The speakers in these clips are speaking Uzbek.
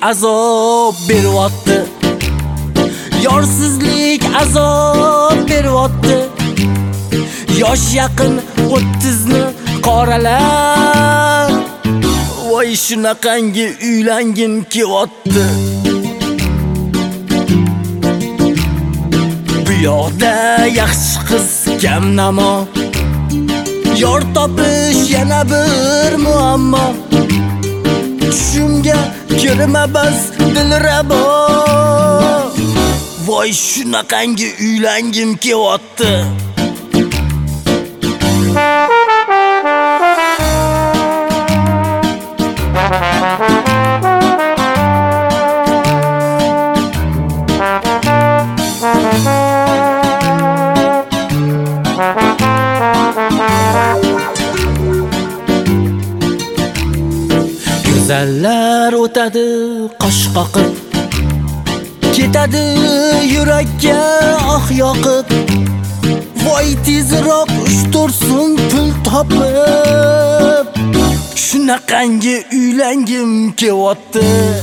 azob beryapti. Yorsizlik azob beryapti. Yosh yaqin 30ni qoralar. Voy shunaqangi uylangim kelyapti. Bu yoqda yaxshi qiz kamnamo. Yor topish yana bir muammo. Tushimga kirmabas dilrabo. Voy shunaqangi uylangim kelyapti. Go'zallar o'tadi qosh qoqib, ketadi yurakka oh yoqib. Voy tezroq 3-4 so'm pul topib, shunaqangi uylangim kelyapti.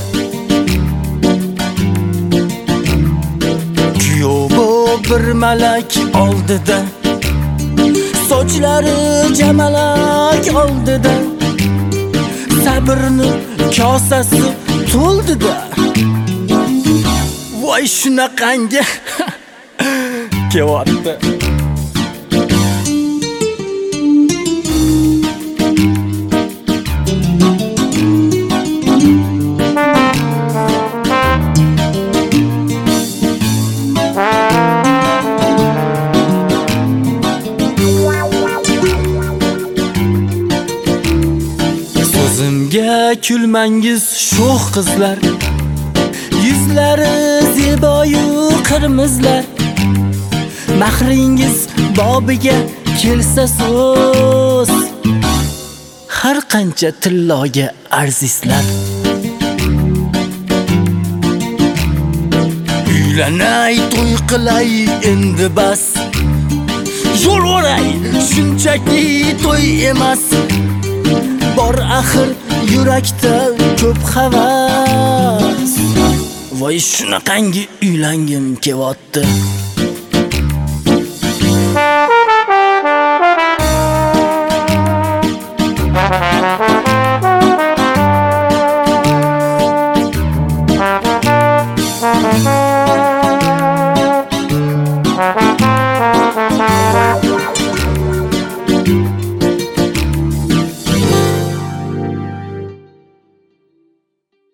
Kuyovi bir malak oldida, sochlari jamalak oldida, sabrni kosasi to'ldida. Voy shunaqangi kelyapti. So'zimga kulmangiz sho'x qizlar, yuzlari zeboyu qirmizlar. Mahringiz bobiga kelsa so'z, har qancha tilloga arzizlar. Uylanay to'y qilay endi bas, yo'lvoray shunchaki to'y emas. Bor axir yurakda ko'p havas. Voy shunaqangi uylangim kelyapti.